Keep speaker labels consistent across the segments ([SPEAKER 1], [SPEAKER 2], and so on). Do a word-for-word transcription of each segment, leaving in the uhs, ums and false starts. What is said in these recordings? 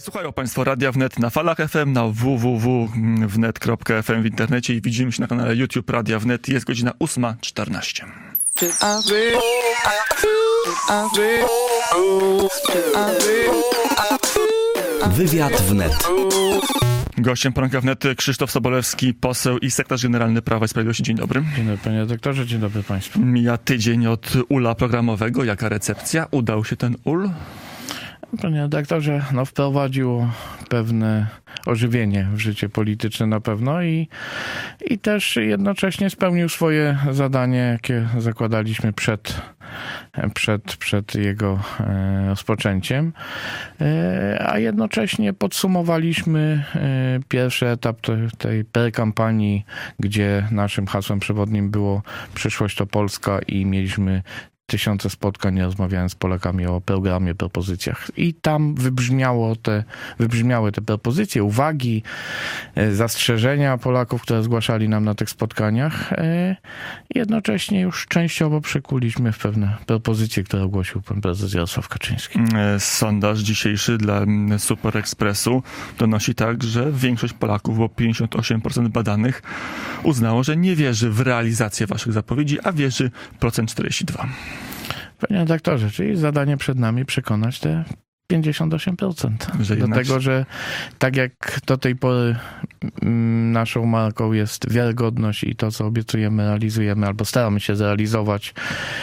[SPEAKER 1] I słuchają Państwo Radia Wnet na falach F M, na w w w kropka wnet kropka f m w internecie i widzimy się na kanale YouTube Radia Wnet. Jest godzina ósma czternaście.
[SPEAKER 2] Wywiad Wnet.
[SPEAKER 1] Gościem poranka Wnet Krzysztof Sobolewski, poseł i sekretarz generalny Prawa i Sprawiedliwości. Dzień dobry.
[SPEAKER 3] Dzień dobry, panie doktorze, dzień dobry państwu.
[SPEAKER 1] Mija tydzień od ula programowego. Jaka recepcja? Udał się ten ul?
[SPEAKER 3] Panie redaktorze, no wprowadził pewne ożywienie w życie polityczne na pewno i, i też jednocześnie spełnił swoje zadanie, jakie zakładaliśmy przed, przed, przed jego e, rozpoczęciem, e, a jednocześnie podsumowaliśmy e, pierwszy etap te, tej prekampanii, gdzie naszym hasłem przewodnim było przyszłość to Polska i mieliśmy tysiące spotkań, rozmawiałem z Polakami o programie, propozycjach. I tam wybrzmiało te, wybrzmiały te propozycje, uwagi, zastrzeżenia Polaków, które zgłaszali nam na tych spotkaniach. Jednocześnie już częściowo przekuliśmy w pewne propozycje, które ogłosił pan prezes Jarosław Kaczyński.
[SPEAKER 1] Sondaż dzisiejszy dla Super Expressu donosi tak, że większość Polaków, bo pięćdziesiąt osiem procent badanych, uznało, że nie wierzy w realizację waszych zapowiedzi, a wierzy procent czterdzieści dwa procent.
[SPEAKER 3] Panie redaktorze, czyli zadanie przed nami przekonać te pięćdziesiąt osiem procent. Że do tego, że tak jak do tej pory naszą marką jest wiarygodność i to, co obiecujemy, realizujemy albo staramy się zrealizować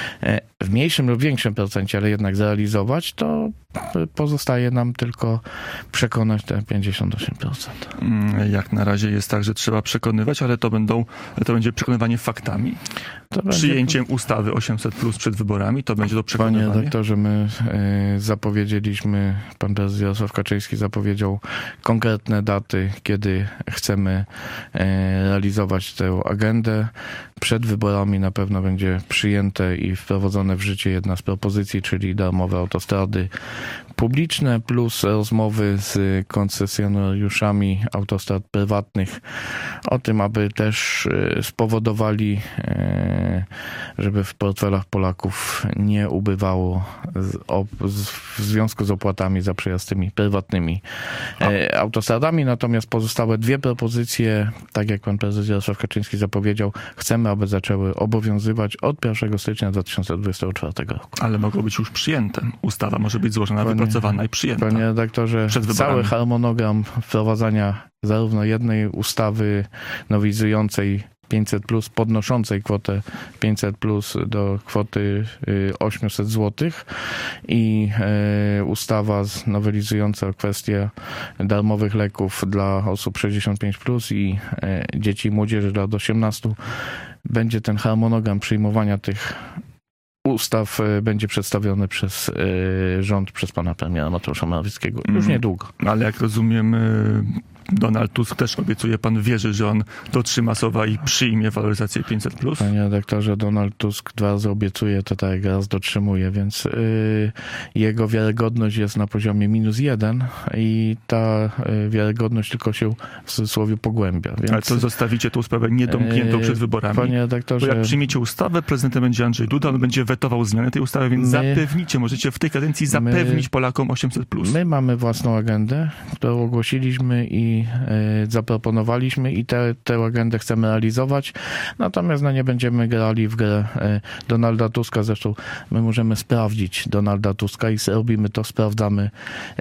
[SPEAKER 3] w mniejszym lub większym procencie, ale jednak zrealizować, to pozostaje nam tylko przekonać te pięćdziesiąt osiem procent.
[SPEAKER 1] Jak na razie jest tak, że trzeba przekonywać, ale to będą, to będzie przekonywanie faktami. To Przyjęciem będzie... ustawy osiemset plus przed wyborami, to będzie to przekonywanie.
[SPEAKER 3] Panie redaktorze, my y, zapowiedzieliśmy, pan prezes Jarosław Kaczyński zapowiedział konkretne daty, kiedy chcemy y, realizować tę agendę. Przed wyborami na pewno będzie przyjęte i wprowadzone w życie jedna z propozycji, czyli darmowe autostrady publiczne plus rozmowy z koncesjonariuszami autostrad prywatnych o tym, aby też spowodowali, żeby w portfelach Polaków nie ubywało w związku z opłatami za przejazd tymi prywatnymi autostradami. Natomiast pozostałe dwie propozycje, tak jak pan prezes Jarosław Kaczyński zapowiedział, chcemy, aby zaczęły obowiązywać od pierwszego stycznia dwa tysiące dwudziestego czwartego roku.
[SPEAKER 1] Ale mogą być już przyjęte. Ustawa może być złożona, panie, wypracowana i przyjęta.
[SPEAKER 3] Panie redaktorze, cały harmonogram wprowadzania zarówno jednej ustawy nowelizującej pięćset plus, podnoszącej kwotę pięćset plus do kwoty osiemset złotych i y, ustawa nowelizująca kwestię darmowych leków dla osób sześćdziesiąt pięć plus i y, dzieci i młodzieży do lat osiemnastu. Będzie ten harmonogram przyjmowania tych ustaw będzie przedstawiony przez y, rząd, przez pana premiera Mateusza Morawieckiego już mm. niedługo.
[SPEAKER 1] Ale jak rozumiem, Donald Tusk też obiecuje, pan wierzy, że on dotrzyma słowa i przyjmie waloryzację pięćset plus?
[SPEAKER 3] Panie redaktorze, Donald Tusk dwa razy obiecuje, to tak raz dotrzymuje, więc y, jego wiarygodność jest na poziomie minus jeden i ta y, wiarygodność tylko się w cudzysłowie pogłębia. Więc,
[SPEAKER 1] ale to zostawicie tą sprawę niedomkniętą y, przed wyborami?
[SPEAKER 3] Panie redaktorze,
[SPEAKER 1] bo jak przyjmiecie ustawę, prezydentem będzie Andrzej Duda, on będzie wetował zmiany tej ustawy, więc my, zapewnicie, możecie w tej kadencji zapewnić my, Polakom osiemset plus.
[SPEAKER 3] My mamy własną agendę, którą ogłosiliśmy i zaproponowaliśmy i tę te, agendę chcemy realizować, natomiast no, nie będziemy grali w grę Donalda Tuska, zresztą my możemy sprawdzić Donalda Tuska i robimy to, sprawdzamy e,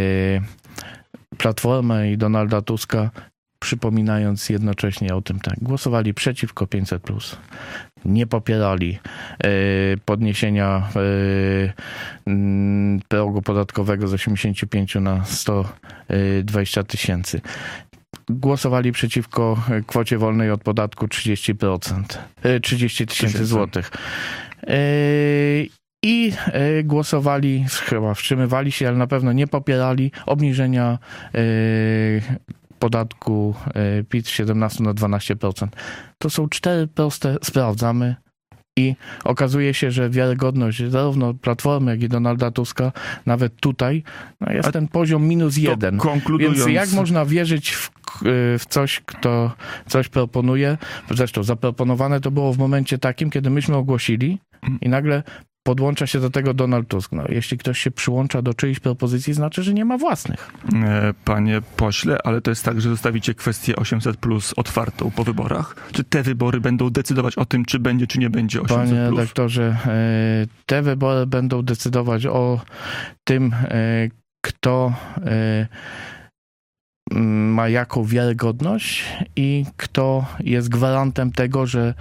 [SPEAKER 3] Platformę i Donalda Tuska, przypominając jednocześnie o tym, tak, głosowali przeciwko pięćset plus. Nie popierali e, podniesienia e, progu podatkowego z osiemdziesięciu pięciu na sto dwadzieścia tysięcy. Głosowali przeciwko kwocie wolnej od podatku trzydzieści procent, e, trzydzieści tysięcy złotych. E, I e, głosowali, chyba wstrzymywali się, ale na pewno nie popierali obniżenia e, podatku PIT z siedemnastu na dwanaście procent. To są cztery proste, sprawdzamy i okazuje się, że wiarygodność zarówno Platformy, jak i Donalda Tuska, nawet tutaj, no jest A ten poziom minus jeden. Więc jak można wierzyć w, w coś, kto coś proponuje? Zresztą zaproponowane to było w momencie takim, kiedy myśmy ogłosili i nagle podłącza się do tego Donald Tusk. No, jeśli ktoś się przyłącza do czyjejś propozycji, znaczy, że nie ma własnych.
[SPEAKER 1] E, Panie pośle, ale to jest tak, że zostawicie kwestię osiemset plus otwartą po wyborach? Czy te wybory będą decydować o tym, czy będzie, czy nie będzie osiemset plus?
[SPEAKER 3] Panie redaktorze, e, te wybory będą decydować o tym, e, kto e, ma jaką wiarygodność i kto jest gwarantem tego, że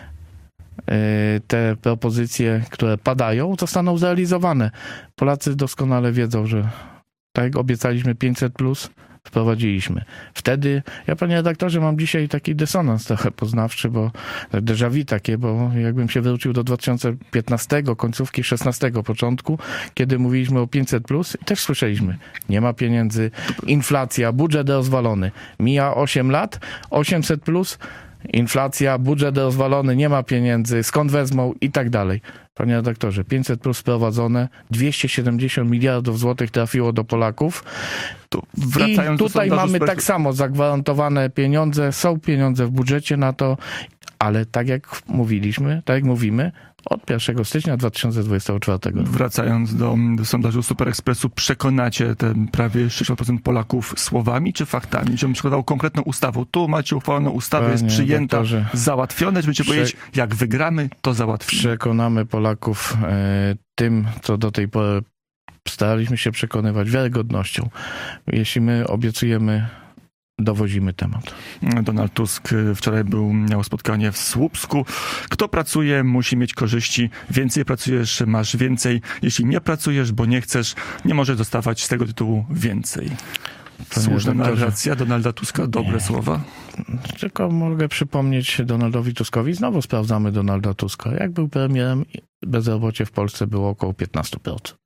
[SPEAKER 3] te propozycje, które padają, zostaną zrealizowane. Polacy doskonale wiedzą, że tak jak obiecaliśmy pięćset plus, wprowadziliśmy. Wtedy, ja panie redaktorze, mam dzisiaj taki dysonans trochę poznawczy, bo déjà vu takie, bo jakbym się wrócił do dwa tysiące piętnastego, końcówki szesnastego, początku, kiedy mówiliśmy o pięćset plus i też słyszeliśmy, nie ma pieniędzy, inflacja, budżet rozwalony. Mija osiem lat, osiemset plus, inflacja, budżet rozwalony, nie ma pieniędzy, skąd wezmą i tak dalej. Panie redaktorze, pięćset plus wprowadzone, dwieście siedemdziesiąt miliardów złotych trafiło do Polaków.
[SPEAKER 1] Tu wracając
[SPEAKER 3] I tutaj
[SPEAKER 1] do
[SPEAKER 3] mamy
[SPEAKER 1] spraw...
[SPEAKER 3] tak samo zagwarantowane pieniądze, są pieniądze w budżecie na to, ale tak jak mówiliśmy, tak jak mówimy, od pierwszego stycznia dwa tysiące dwudziestego czwartego.
[SPEAKER 1] Wracając do, do sondażu Super Expressu, przekonacie ten prawie sześćdziesiąt procent Polaków słowami czy faktami? Czy bym przykładał konkretną ustawą? Tu macie uchwaloną ustawę, jest przyjęta,
[SPEAKER 3] doktorze,
[SPEAKER 1] załatwione. Czy będziecie
[SPEAKER 3] prze...
[SPEAKER 1] powiedzieć, jak wygramy, to załatwimy?
[SPEAKER 3] Przekonamy Polaków e, tym, co do tej pory staraliśmy się przekonywać, wiarygodnością. Jeśli my obiecujemy, dowozimy temat.
[SPEAKER 1] Donald Tusk wczoraj był, miał spotkanie w Słupsku. Kto pracuje, musi mieć korzyści. Więcej pracujesz, masz więcej. Jeśli nie pracujesz, bo nie chcesz, nie możesz dostawać z tego tytułu więcej. Słuszna narracja Donalda Tuska, dobre nie. słowa.
[SPEAKER 3] Tylko mogę przypomnieć Donaldowi Tuskowi, znowu sprawdzamy Donalda Tuska. Jak był premierem, bezrobocie w Polsce było około piętnaście procent.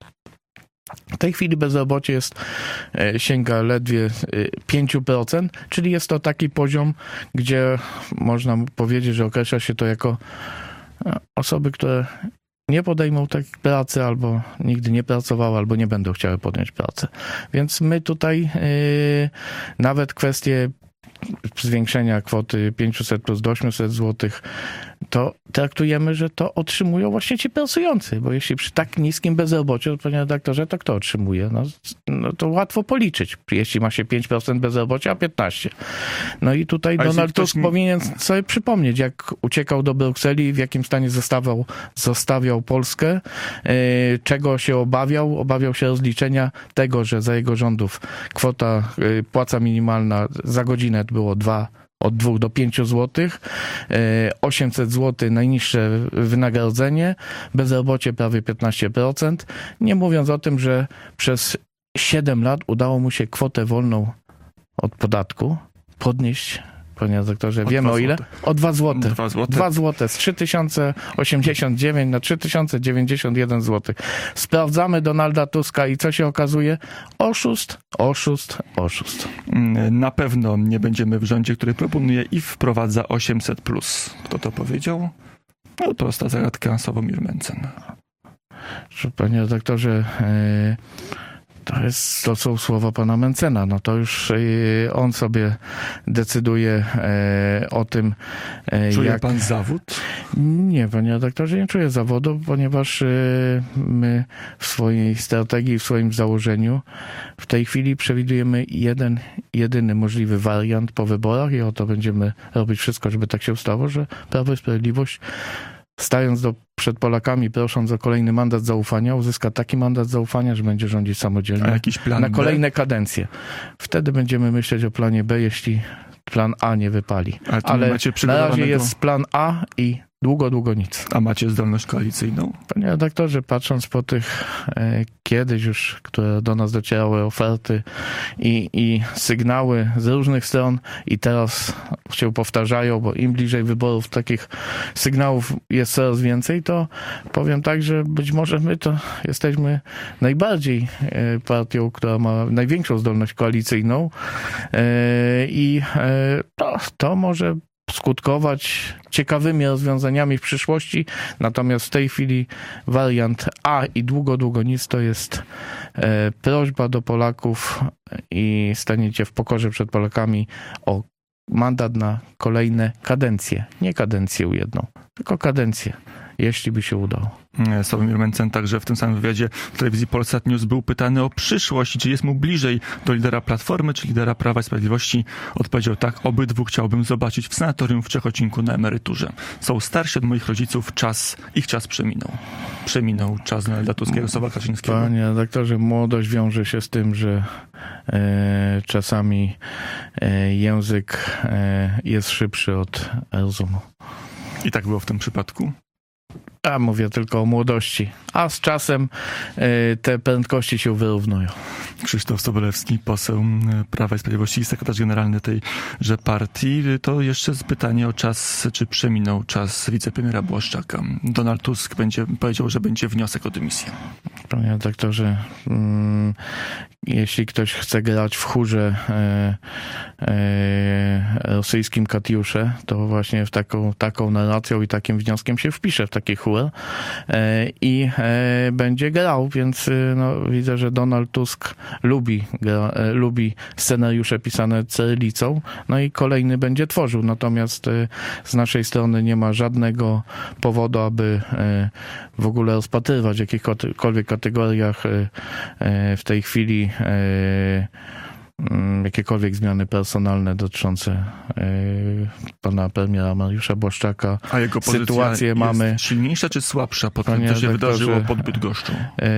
[SPEAKER 3] W tej chwili bezrobocie jest, sięga ledwie pięć procent, czyli jest to taki poziom, gdzie można powiedzieć, że określa się to jako osoby, które nie podejmą takiej pracy, albo nigdy nie pracowały, albo nie będą chciały podjąć pracę. Więc my tutaj yy, nawet kwestie zwiększenia kwoty pięćset plus do ośmiuset złotych, to traktujemy, że to otrzymują właśnie ci pracujący, bo jeśli przy tak niskim bezrobociu, to panie redaktorze, to kto otrzymuje? No, no to łatwo policzyć, jeśli ma się pięć procent bezrobocia, a piętnaście procent. No i tutaj a Donald Tusk ktoś... powinien sobie przypomnieć, jak uciekał do Brukseli, w jakim stanie zostawiał, zostawiał Polskę, yy, czego się obawiał. Obawiał się rozliczenia tego, że za jego rządów kwota, yy, płaca minimalna za godzinę było dwa od dwóch do pięciu złotych, osiemset złotych najniższe wynagrodzenie, bezrobocie prawie piętnaście procent, nie mówiąc o tym, że przez siedem lat udało mu się kwotę wolną od podatku podnieść, panie redaktorze, wiemy o ile? O dwa złote. dwa złote z trzy tysiące osiemdziesiąt dziewięć na trzy tysiące dziewięćdziesiąt jeden złotych. Sprawdzamy Donalda Tuska i co się okazuje? Oszust, oszust, oszust.
[SPEAKER 1] Na pewno nie będziemy w rządzie, który proponuje i wprowadza osiemset plus. Kto to powiedział? No prosta zagadka, Sławomir Mencen.
[SPEAKER 3] Panie redaktorze, yy... To, jest, to są słowa pana Mencena. No to już on sobie decyduje o tym,
[SPEAKER 1] Czuje
[SPEAKER 3] jak...
[SPEAKER 1] pan zawód?
[SPEAKER 3] Nie, panie redaktorze, nie czuję zawodu, ponieważ my w swojej strategii, w swoim założeniu w tej chwili przewidujemy jeden, jedyny możliwy wariant po wyborach i o to będziemy robić wszystko, żeby tak się stało, że Prawo i Sprawiedliwość, stając do, przed Polakami, prosząc o kolejny mandat zaufania, uzyska taki mandat zaufania, że będzie rządzić samodzielnie.
[SPEAKER 1] A jakiś plan
[SPEAKER 3] na kolejne
[SPEAKER 1] B?
[SPEAKER 3] kadencje. Wtedy będziemy myśleć o planie B, jeśli plan A nie wypali.
[SPEAKER 1] Ale,
[SPEAKER 3] Ale na razie jest plan A i długo, długo nic.
[SPEAKER 1] A macie zdolność koalicyjną?
[SPEAKER 3] Panie redaktorze, patrząc po tych e, kiedyś już, które do nas docierały oferty i, i sygnały z różnych stron i teraz się powtarzają, bo im bliżej wyborów takich sygnałów jest coraz więcej, to powiem tak, że być może my to jesteśmy najbardziej e, partią, która ma największą zdolność koalicyjną e, i e, to, to może skutkować ciekawymi rozwiązaniami w przyszłości, natomiast w tej chwili wariant A i długo, długo nic to jest e, prośba do Polaków i staniecie w pokorze przed Polakami o mandat na kolejne kadencje. Nie kadencję jedną, tylko kadencję. jeśli by się udało.
[SPEAKER 1] Sławomir Mencen także w tym samym wywiadzie w telewizji Polsat News był pytany o przyszłość, czy jest mu bliżej do lidera Platformy, czy lidera Prawa i Sprawiedliwości. Odpowiedział tak: obydwu chciałbym zobaczyć w sanatorium w Ciechocinku na emeryturze. Są starsi od moich rodziców, czas, ich czas przeminął. Przeminął czas dla Tuska i Jarosława Kaczyńskiego.
[SPEAKER 3] Panie redaktorze, młodość wiąże się z tym, że e, czasami e, język e, jest szybszy od rozumu.
[SPEAKER 1] I tak było w tym przypadku?
[SPEAKER 3] A mówię tylko o młodości. A z czasem y, te prędkości się wyrównują.
[SPEAKER 1] Krzysztof Sobolewski, poseł Prawa i Sprawiedliwości i sekretarz generalny tejże partii. To jeszcze pytanie o czas, czy przeminął czas wicepremiera Błaszczaka. Donald Tusk będzie, powiedział, że będzie wniosek o dymisję.
[SPEAKER 3] Panie redaktorze, mm, jeśli ktoś chce grać w chórze e, e, rosyjskim Katiusze, to właśnie w taką, taką narracją i takim wnioskiem się wpisze w taki chór e, i e, będzie grał, więc e, no, widzę, że Donald Tusk lubi, gra, e, lubi scenariusze pisane cyrylicą, no i kolejny będzie tworzył. Natomiast e, z naszej strony nie ma żadnego powodu, aby e, w ogóle rozpatrywać w jakichkolwiek kategoriach e, e, w tej chwili e, jakiekolwiek zmiany personalne dotyczące e, pana premiera Mariusza Błaszczaka.
[SPEAKER 1] A jego pozycja
[SPEAKER 3] Sytuację
[SPEAKER 1] jest
[SPEAKER 3] mamy
[SPEAKER 1] silniejsza czy słabsza po tym,
[SPEAKER 3] Panie
[SPEAKER 1] co się
[SPEAKER 3] redaktorze,
[SPEAKER 1] wydarzyło pod Bydgoszczą?
[SPEAKER 3] E,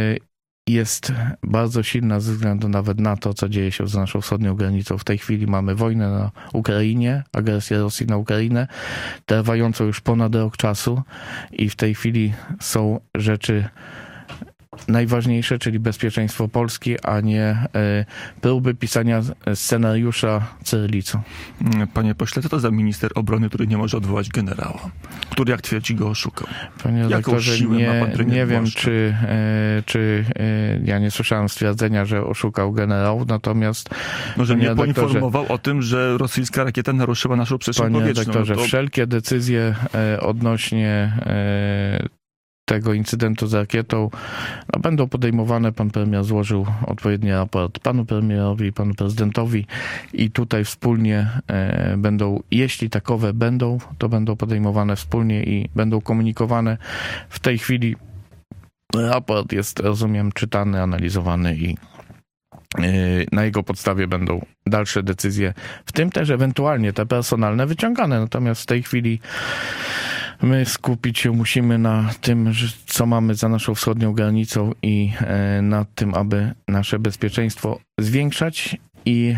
[SPEAKER 3] jest bardzo silna ze względu nawet na to, co dzieje się za naszą wschodnią granicą. W tej chwili mamy wojnę na Ukrainie, agresję Rosji na Ukrainę, trwającą już ponad rok czasu i w tej chwili są rzeczy najważniejsze, czyli bezpieczeństwo Polski, a nie e, próby pisania scenariusza cyrylicą.
[SPEAKER 1] Panie pośle, co to za minister obrony, który nie może odwołać generała, który, jak twierdzi, go oszukał?
[SPEAKER 3] Panie redaktorze, nie, nie wiem, czy, e, czy e, ja nie słyszałem stwierdzenia, że oszukał generał, natomiast
[SPEAKER 1] Może nie poinformował o tym, że rosyjska rakieta naruszyła naszą przestrzeń
[SPEAKER 3] Panie
[SPEAKER 1] powietrzną.
[SPEAKER 3] redaktorze,
[SPEAKER 1] to...
[SPEAKER 3] wszelkie decyzje e, odnośnie e, tego incydentu z rakietą no, będą podejmowane. Pan premier złożył odpowiedni raport panu premierowi i panu prezydentowi i tutaj wspólnie e, będą, jeśli takowe będą, to będą podejmowane wspólnie i będą komunikowane. W tej chwili raport jest, rozumiem, czytany, analizowany i na jego podstawie będą dalsze decyzje, w tym też ewentualnie te personalne, wyciągane. Natomiast w tej chwili my skupić się musimy na tym, co mamy za naszą wschodnią granicą i na tym, aby nasze bezpieczeństwo zwiększać i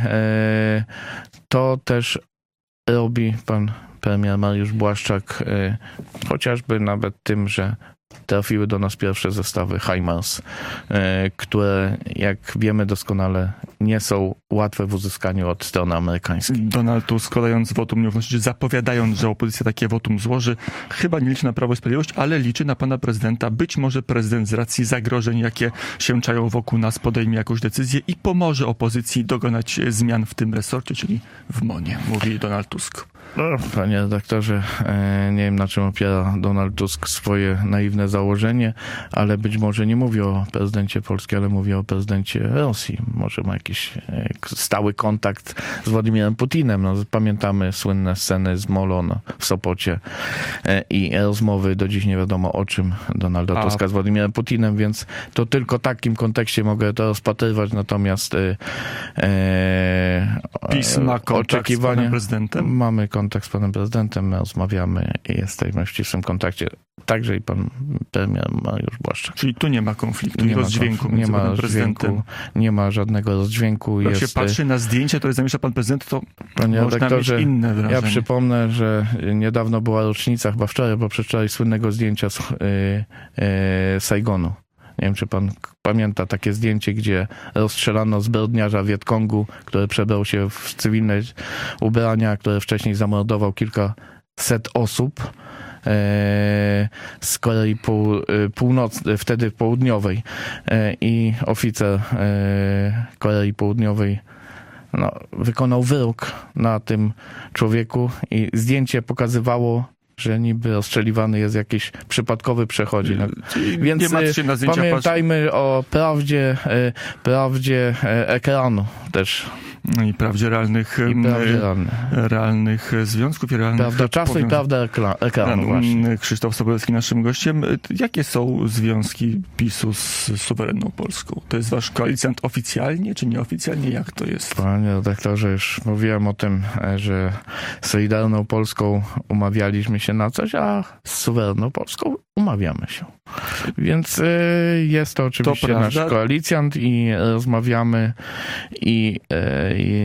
[SPEAKER 3] to też robi pan premier Mariusz Błaszczak, chociażby nawet tym, że trafiły do nas pierwsze zestawy HIMARS, które, jak wiemy doskonale, nie są łatwe w uzyskaniu od strony amerykańskiej.
[SPEAKER 1] Donald Tusk, składając wotum nieufności, zapowiadając, że opozycja takie wotum złoży, chyba nie liczy na Prawo i Sprawiedliwość, ale liczy na pana prezydenta. Być może prezydent z racji zagrożeń, jakie się czają wokół nas, podejmie jakąś decyzję i pomoże opozycji dokonać zmian w tym resorcie, czyli w MONie, mówi Donald Tusk.
[SPEAKER 3] No, panie redaktorze, nie wiem, na czym opiera Donald Tusk swoje naiwne założenie, ale być może nie mówi o prezydencie Polski, ale mówi o prezydencie Rosji. Może ma jakiś stały kontakt z Władimirem Putinem. No, pamiętamy słynne sceny z Molo no, w Sopocie i rozmowy do dziś nie wiadomo o czym Donalda
[SPEAKER 1] A.
[SPEAKER 3] Tuska z Władimirem Putinem, więc to tylko w takim kontekście mogę to rozpatrywać, natomiast e,
[SPEAKER 1] PiS ma kontakt z panem prezydentem?
[SPEAKER 3] Mamy kontakt z panem prezydentem, my rozmawiamy i jesteśmy w ścisłym kontakcie. Także i pan premier Mariusz Błaszczak.
[SPEAKER 1] Czyli tu nie ma konfliktu,
[SPEAKER 3] nie
[SPEAKER 1] rozdźwięku
[SPEAKER 3] ma,
[SPEAKER 1] między
[SPEAKER 3] nie ma
[SPEAKER 1] panem prezydentem.
[SPEAKER 3] Nie ma żadnego rozdźwięku.
[SPEAKER 1] Jak
[SPEAKER 3] jest,
[SPEAKER 1] się patrzy na zdjęcia, które zamieszcza pan prezydent, to
[SPEAKER 3] panie
[SPEAKER 1] można mieć inne wrażenie.
[SPEAKER 3] Ja przypomnę, że niedawno była rocznica, chyba wczoraj, bo przedwczoraj, słynnego zdjęcia z yy, yy, Saigonu. Nie wiem, czy pan pamięta takie zdjęcie, gdzie rozstrzelano zbrodniarza Wietkongu, który przebrał się w cywilne ubrania, który wcześniej zamordował kilkaset osób z Korei Pół, Północnej, wtedy południowej. I oficer Korei Południowej no, wykonał wyrok na tym człowieku i zdjęcie pokazywało, że niby rozstrzeliwany jest jakiś przypadkowy przechodzi. No, więc
[SPEAKER 1] nie martw się na zdjęcia,
[SPEAKER 3] pamiętajmy patrz... o prawdzie, prawdzie ekranu też.
[SPEAKER 1] i prawdzie realnych,
[SPEAKER 3] I prawdzie realne.
[SPEAKER 1] realnych związków i realnych
[SPEAKER 3] Prawda czasu
[SPEAKER 1] powiązań.
[SPEAKER 3] i prawda ekra- ekranu właśnie.
[SPEAKER 1] Krzysztof Sobolewski naszym gościem. Jakie są związki PiSu z suwerenną Polską? To jest wasz koalicjant oficjalnie, czy nieoficjalnie? Jak to jest?
[SPEAKER 3] Panie redaktorze, już mówiłem o tym, że z Solidarną Polską umawialiśmy się na coś, a z suwerenną Polską umawiamy się. Więc y, jest to oczywiście
[SPEAKER 1] to
[SPEAKER 3] nasz
[SPEAKER 1] prawda.
[SPEAKER 3] koalicjant i rozmawiamy i, y, i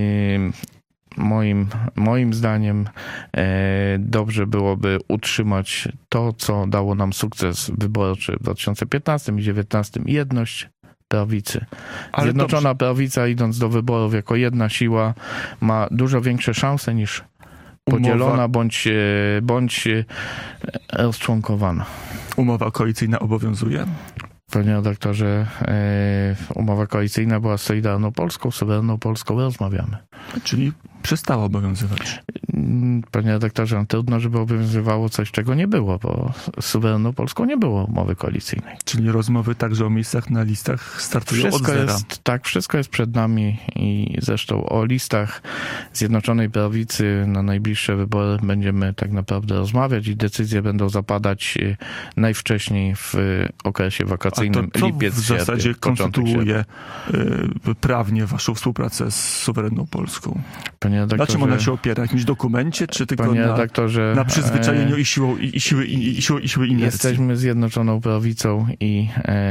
[SPEAKER 3] moim, moim zdaniem e, dobrze byłoby utrzymać to, co dało nam sukces wyborczy w dwa tysiące piętnastym i dwa tysiące dziewiętnastym. Jedność prawicy.
[SPEAKER 1] Ale
[SPEAKER 3] Zjednoczona
[SPEAKER 1] dobrze.
[SPEAKER 3] prawica, idąc do wyborów jako jedna siła, ma dużo większe szanse niż podzielona
[SPEAKER 1] Umowa,
[SPEAKER 3] bądź, e, bądź e, rozczłonkowana.
[SPEAKER 1] umowa koalicyjna obowiązuje?
[SPEAKER 3] Panie redaktorze, e, umowa koalicyjna była z Solidarną Polską, suwerenną Polską rozmawiamy.
[SPEAKER 1] Czyli przestała obowiązywać.
[SPEAKER 3] Panie redaktorze, no trudno, żeby obowiązywało coś, czego nie było, bo z suwerenną Polską nie było umowy koalicyjnej.
[SPEAKER 1] Czyli rozmowy także o miejscach na listach startują od
[SPEAKER 3] Wszystko
[SPEAKER 1] zera.
[SPEAKER 3] jest, tak, wszystko jest przed nami i zresztą o listach Zjednoczonej Prawicy na najbliższe wybory będziemy tak naprawdę rozmawiać i decyzje będą zapadać najwcześniej w okresie
[SPEAKER 1] A
[SPEAKER 3] wakacyjnym,
[SPEAKER 1] to co
[SPEAKER 3] lipiec,
[SPEAKER 1] w zasadzie
[SPEAKER 3] sierpień, początek sierpnia.
[SPEAKER 1] konstytuuje y, prawnie waszą współpracę z suwerenną Polską?
[SPEAKER 3] Panie
[SPEAKER 1] Na czym
[SPEAKER 3] redaktorze,
[SPEAKER 1] ona się opiera? Jakimś dokumencie, czy tylko
[SPEAKER 3] panie
[SPEAKER 1] na,
[SPEAKER 3] redaktorze,
[SPEAKER 1] na przyzwyczajeniu
[SPEAKER 3] e,
[SPEAKER 1] i, siłą, i, i, siły, i, i, siły, i siły inercji?
[SPEAKER 3] Jesteśmy Zjednoczoną Prawicą i,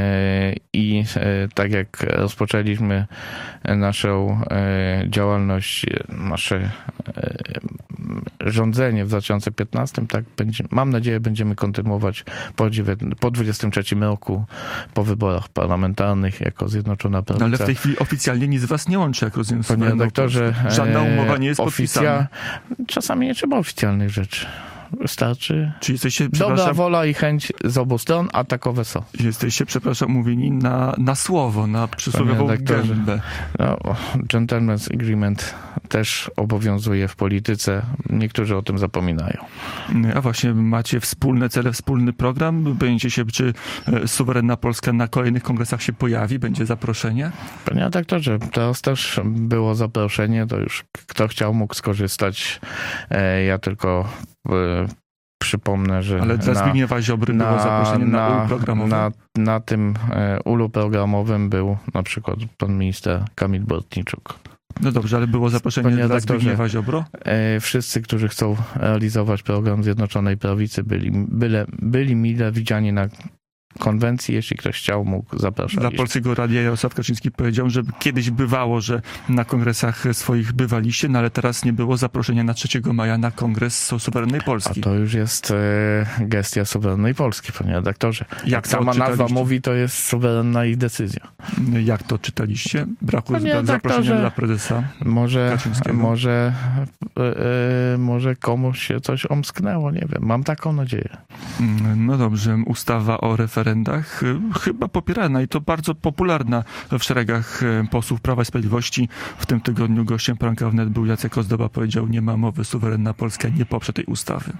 [SPEAKER 3] e, i e, tak jak rozpoczęliśmy naszą e, działalność, nasze e, rządzenie w dwa tysiące piętnastym, tak będzie, mam nadzieję, będziemy kontynuować po, dziewię- po dwudziestym trzecim roku, po wyborach parlamentarnych jako Zjednoczona Prawica.
[SPEAKER 1] No, ale w tej chwili oficjalnie nic was nie łączy, jak rozumiem. z
[SPEAKER 3] Panie
[SPEAKER 1] suwerenną
[SPEAKER 3] redaktorze,
[SPEAKER 1] Polską. Żadna umowa nie jest
[SPEAKER 3] oficja-
[SPEAKER 1] podpisana.
[SPEAKER 3] Czasami nie trzeba oficjalnych rzeczy. Wystarczy
[SPEAKER 1] Czy jesteście,
[SPEAKER 3] dobra
[SPEAKER 1] przepraszam,
[SPEAKER 3] wola i chęć z obu stron, a takowe są.
[SPEAKER 1] jesteście, przepraszam, mówieni na, na słowo, na przysłowiową
[SPEAKER 3] redaktorze.
[SPEAKER 1] gębę.
[SPEAKER 3] No, gentleman's agreement też obowiązuje w polityce. Niektórzy o tym zapominają.
[SPEAKER 1] A właśnie, macie wspólne cele, wspólny program? Będziecie się, czy e, suwerenna Polska na kolejnych kongresach się pojawi? Będzie zaproszenie?
[SPEAKER 3] Panie redaktorze, teraz też było zaproszenie, to już kto chciał, mógł skorzystać. E, Ja tylko e, przypomnę, że
[SPEAKER 1] Ale dla
[SPEAKER 3] na,
[SPEAKER 1] Zbigniewa Ziobry było zaproszenie na, na ulu programowy.
[SPEAKER 3] Na, na tym e, ulu programowym był na przykład pan minister Kamil Bortniczuk.
[SPEAKER 1] No dobrze, ale było zaproszenie
[SPEAKER 3] Panie
[SPEAKER 1] dla
[SPEAKER 3] redaktorze,
[SPEAKER 1] Zbigniewa Ziobro?
[SPEAKER 3] E, Wszyscy, którzy chcą realizować program Zjednoczonej Prawicy, byli, byle, byli mile widziani na konwencji. Jeśli ktoś chciał, mógł zapraszać.
[SPEAKER 1] Dla Polskiego Radia Jarosław Kaczyński powiedział, że kiedyś bywało, że na kongresach swoich bywaliście, no ale teraz nie było zaproszenia na trzeciego maja na kongres suwerennej
[SPEAKER 3] A
[SPEAKER 1] Polski.
[SPEAKER 3] to już jest e, gestia suwerennej Polski, panie redaktorze. Jak,
[SPEAKER 1] Jak to
[SPEAKER 3] sama nazwa
[SPEAKER 1] odczytaliście?
[SPEAKER 3] mówi, to jest suwerenna ich decyzja.
[SPEAKER 1] Jak to czytaliście? Braku
[SPEAKER 3] Panie
[SPEAKER 1] zaproszenia
[SPEAKER 3] redaktorze,
[SPEAKER 1] dla prezesa?
[SPEAKER 3] Może,
[SPEAKER 1] Kaczyńskiego.
[SPEAKER 3] może, e, e, może komuś się coś omsknęło, nie wiem. Mam taką nadzieję.
[SPEAKER 1] No dobrze, ustawa o referendach y, chyba popierana i to bardzo popularna w szeregach y, posłów Prawa i Sprawiedliwości. W tym tygodniu gościem poranka wnet był Jacek Ozdoba, powiedział: nie ma mowy, suwerenna Polska nie poprze tej ustawy.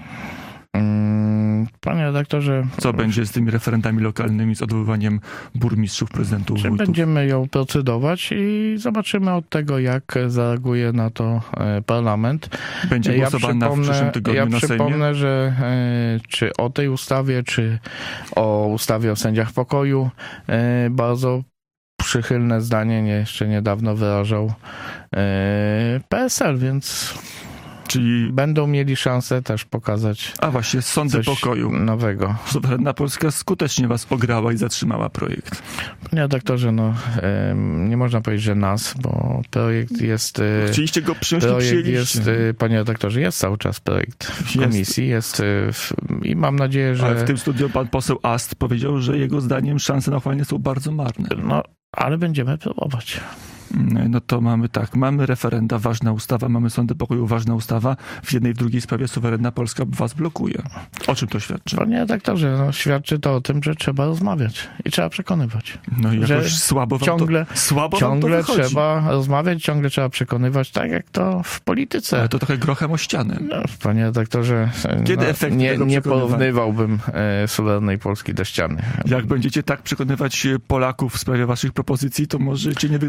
[SPEAKER 3] Mm, Panie redaktorze,
[SPEAKER 1] Co będzie z tymi referendami lokalnymi, z odwoływaniem burmistrzów, prezydentów,
[SPEAKER 3] czy
[SPEAKER 1] wójtów?
[SPEAKER 3] będziemy ją procedować i zobaczymy od tego, jak zareaguje na to e, parlament.
[SPEAKER 1] Będzie głosowana w przyszłym tygodniu
[SPEAKER 3] ja
[SPEAKER 1] na Sejmie?
[SPEAKER 3] przypomnę, że e, czy o tej ustawie, czy o ustawie o sędziach pokoju e, bardzo przychylne zdanie nie, jeszcze niedawno wyrażał e, P S L, więc
[SPEAKER 1] Czyli,
[SPEAKER 3] będą mieli szansę też pokazać
[SPEAKER 1] a właśnie, sądy
[SPEAKER 3] coś
[SPEAKER 1] pokoju.
[SPEAKER 3] nowego.
[SPEAKER 1] Suwerenna Polska skutecznie was ograła i zatrzymała projekt.
[SPEAKER 3] Panie redaktorze, no em, nie można powiedzieć, że nas, bo projekt jest... e,
[SPEAKER 1] Chcieliście go przyjąć, nie
[SPEAKER 3] Projekt
[SPEAKER 1] przyjęliście.
[SPEAKER 3] jest, e, panie redaktorze, jest cały czas projekt w
[SPEAKER 1] Jest.
[SPEAKER 3] komisji, jest e, w, i mam nadzieję, że...
[SPEAKER 1] Ale w tym studiu pan poseł Ast powiedział, że jego zdaniem szanse na uchwalenie są bardzo marne.
[SPEAKER 3] No, ale będziemy próbować.
[SPEAKER 1] No to mamy tak, mamy referenda, ważna ustawa, mamy sądy pokoju, ważna ustawa. W jednej, w drugiej sprawie suwerenna Polska was blokuje. O czym to świadczy?
[SPEAKER 3] Panie redaktorze, no, świadczy to o tym, że trzeba rozmawiać i trzeba przekonywać.
[SPEAKER 1] No i
[SPEAKER 3] że
[SPEAKER 1] jakoś słabo wam
[SPEAKER 3] ciągle-
[SPEAKER 1] to, słabo
[SPEAKER 3] Ciągle
[SPEAKER 1] wam to wychodzi.
[SPEAKER 3] trzeba rozmawiać, ciągle trzeba przekonywać, tak jak to w polityce.
[SPEAKER 1] Ale to trochę grochem o ścianę.
[SPEAKER 3] No, panie redaktorze,
[SPEAKER 1] Kiedy
[SPEAKER 3] no,
[SPEAKER 1] efekty
[SPEAKER 3] nie,
[SPEAKER 1] tego
[SPEAKER 3] nie
[SPEAKER 1] przekonywania?
[SPEAKER 3] porównywałbym e, suwerennej Polski do ściany.
[SPEAKER 1] Jak będziecie tak przekonywać Polaków w sprawie waszych propozycji, to możecie nie wygrać wyborów.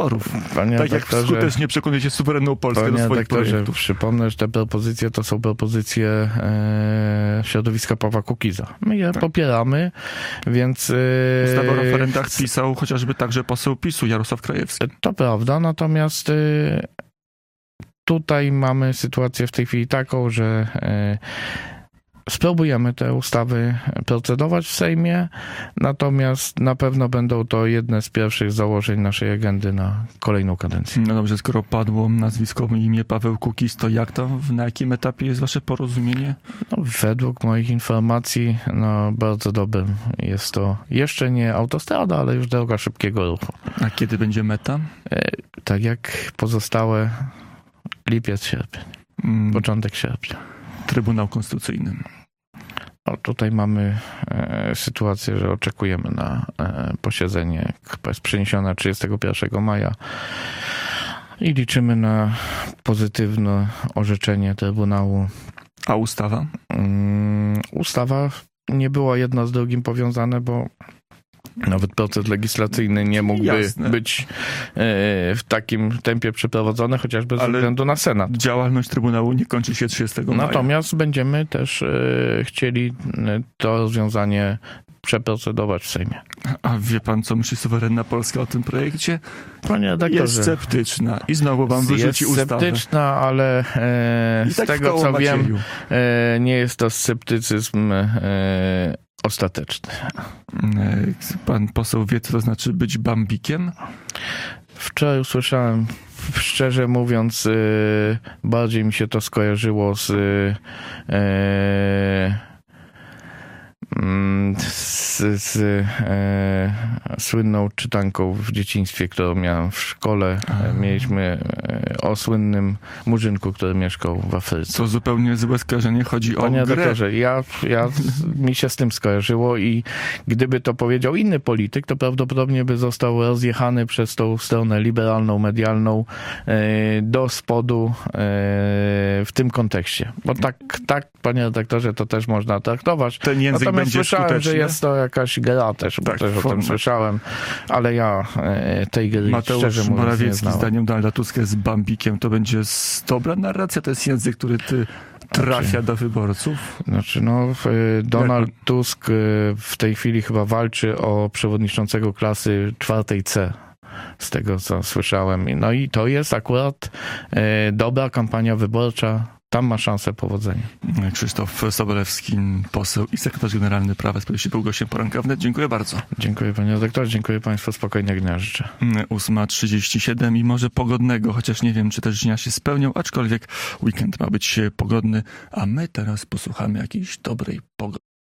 [SPEAKER 1] wyborów.
[SPEAKER 3] Panie
[SPEAKER 1] Tak jak
[SPEAKER 3] doktorze,
[SPEAKER 1] skutecznie przekonujecie suwerenną Polskę do
[SPEAKER 3] Panie
[SPEAKER 1] swoich
[SPEAKER 3] doktorze,
[SPEAKER 1] projektów.
[SPEAKER 3] przypomnę, że te propozycje to są propozycje e, środowiska Pawła Kukiza. My je popieramy, więc... E,
[SPEAKER 1] Ustawę o referendach pisał chociażby także poseł PiSu Jarosław Krajewski.
[SPEAKER 3] To prawda, natomiast e, tutaj mamy sytuację w tej chwili taką, że e, spróbujemy te ustawy procedować w Sejmie, natomiast na pewno będą to jedne z pierwszych założeń naszej agendy na kolejną kadencję.
[SPEAKER 1] No dobrze, skoro padło nazwisko i imię Paweł Kukiz, to jak to, na jakim etapie jest wasze porozumienie?
[SPEAKER 3] No, według moich informacji, no bardzo dobrym jest to jeszcze nie autostrada, ale już droga szybkiego ruchu.
[SPEAKER 1] A kiedy będzie meta?
[SPEAKER 3] E, tak jak pozostałe lipiec, sierpień,
[SPEAKER 1] Mm,
[SPEAKER 3] początek sierpnia.
[SPEAKER 1] Trybunał Konstytucyjny.
[SPEAKER 3] No, tutaj mamy e, sytuację, że oczekujemy na e, posiedzenie, które jest przeniesione trzydziestego pierwszego maja i liczymy na pozytywne orzeczenie Trybunału.
[SPEAKER 1] A ustawa?
[SPEAKER 3] Mm, ustawa nie była jedno z drugim powiązane, bo nawet proces legislacyjny nie mógłby
[SPEAKER 1] Jasne.
[SPEAKER 3] być e, w takim tempie przeprowadzony, chociażby ze
[SPEAKER 1] Ale
[SPEAKER 3] względu na Senat.
[SPEAKER 1] Działalność Trybunału nie kończy się trzydziestego maja.
[SPEAKER 3] Natomiast będziemy też e, chcieli e, to rozwiązanie przeprocedować w Sejmie.
[SPEAKER 1] A wie pan, co myśli suwerenna Polska o tym projekcie?
[SPEAKER 3] Panie redaktorze,
[SPEAKER 1] Jest sceptyczna i znowu wam wyrzuci
[SPEAKER 3] jest
[SPEAKER 1] ustawę.
[SPEAKER 3] sceptyczna, ale e,
[SPEAKER 1] I
[SPEAKER 3] z
[SPEAKER 1] tak w
[SPEAKER 3] tego
[SPEAKER 1] koło
[SPEAKER 3] co wiem,
[SPEAKER 1] Macieju.
[SPEAKER 3] e, nie jest to sceptycyzm e, ostateczny.
[SPEAKER 1] E, Pan poseł wie, co to znaczy być bambikiem?
[SPEAKER 3] Wczoraj usłyszałem, szczerze mówiąc, e, bardziej mi się to skojarzyło z e, z, z e, słynną czytanką w dzieciństwie, którą miałem w szkole. E, mieliśmy e, o słynnym murzynku, który mieszkał w Afryce.
[SPEAKER 1] To zupełnie złe skojarzenie. Chodzi
[SPEAKER 3] Panie
[SPEAKER 1] o grę.
[SPEAKER 3] doktorze, ja, ja, mi się z tym skojarzyło i gdyby to powiedział inny polityk, to prawdopodobnie by został rozjechany przez tą stronę liberalną, medialną e, do spodu e, w tym kontekście. Bo tak, tak, panie redaktorze, to też można traktować.
[SPEAKER 1] Ten język
[SPEAKER 3] Natomiast
[SPEAKER 1] będzie
[SPEAKER 3] słyszałem,
[SPEAKER 1] skuteczny.
[SPEAKER 3] że jest to jakaś gra też, bo
[SPEAKER 1] Tak,
[SPEAKER 3] też o tym
[SPEAKER 1] forma.
[SPEAKER 3] słyszałem, ale ja e, tej gry
[SPEAKER 1] Mateusz
[SPEAKER 3] szczerze mówiąc nie
[SPEAKER 1] Morawiecki
[SPEAKER 3] znałem.
[SPEAKER 1] zdaniem Donalda Tuska jest bambikiem. To będzie s- dobra narracja? To jest język, który ty trafia
[SPEAKER 3] Znaczy-
[SPEAKER 1] do wyborców?
[SPEAKER 3] Znaczy, no, w- Donald
[SPEAKER 1] Jak-
[SPEAKER 3] Tusk e, w tej chwili chyba walczy o przewodniczącego klasy czwartej C, z tego co słyszałem. No i to jest akurat e, dobra kampania wyborcza. Tam ma szansę powodzenia.
[SPEAKER 1] Krzysztof Sobolewski, poseł i sekretarz generalny Prawa i Sprawiedliwości, był gościem Poranka Wnet. Dziękuję bardzo.
[SPEAKER 3] Dziękuję panie redaktorze, dziękuję państwu, spokojnego dnia życzę.
[SPEAKER 1] ósma trzydzieści siedem i może pogodnego, chociaż nie wiem, czy też dnia się spełnią, aczkolwiek weekend ma być pogodny, a my teraz posłuchamy jakiejś dobrej pogody.